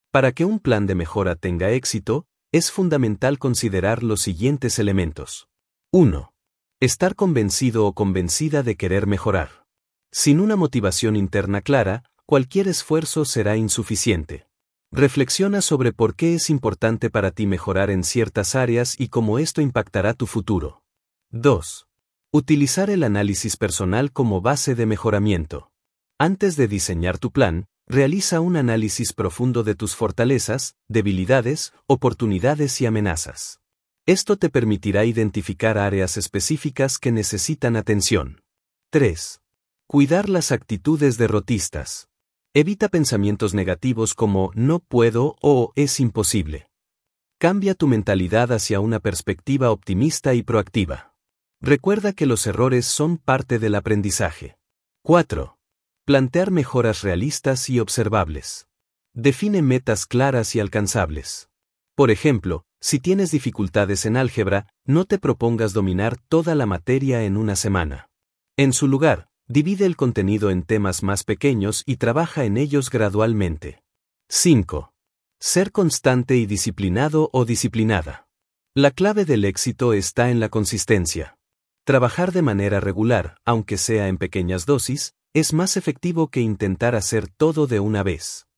Para que un plan de mejora tenga éxito, es fundamental considerar los siguientes elementos. 1. Estar convencido o convencida de querer mejorar. Sin una motivación interna clara, cualquier esfuerzo será insuficiente. Reflexiona sobre por qué es importante para ti mejorar en ciertas áreas y cómo esto impactará tu futuro. 2. Utilizar el análisis personal como base de mejoramiento. Antes de diseñar tu plan, realiza un análisis profundo de tus fortalezas, debilidades, oportunidades y amenazas. Esto te permitirá identificar áreas específicas que necesitan atención. 3. Cuidar las actitudes derrotistas. Evita pensamientos negativos como no puedo o es imposible. Cambia tu mentalidad hacia una perspectiva optimista y proactiva. Recuerda que los errores son parte del aprendizaje. 4. Plantear mejoras realistas y observables. Define metas claras y alcanzables. Por ejemplo, si tienes dificultades en álgebra, no te propongas dominar toda la materia en una semana. En su lugar, divide el contenido en temas más pequeños y trabaja en ellos gradualmente. 5. Ser constante y disciplinado o disciplinada. La clave del éxito está en la consistencia. Trabajar de manera regular, aunque sea en pequeñas dosis, es más efectivo que intentar hacer todo de una vez.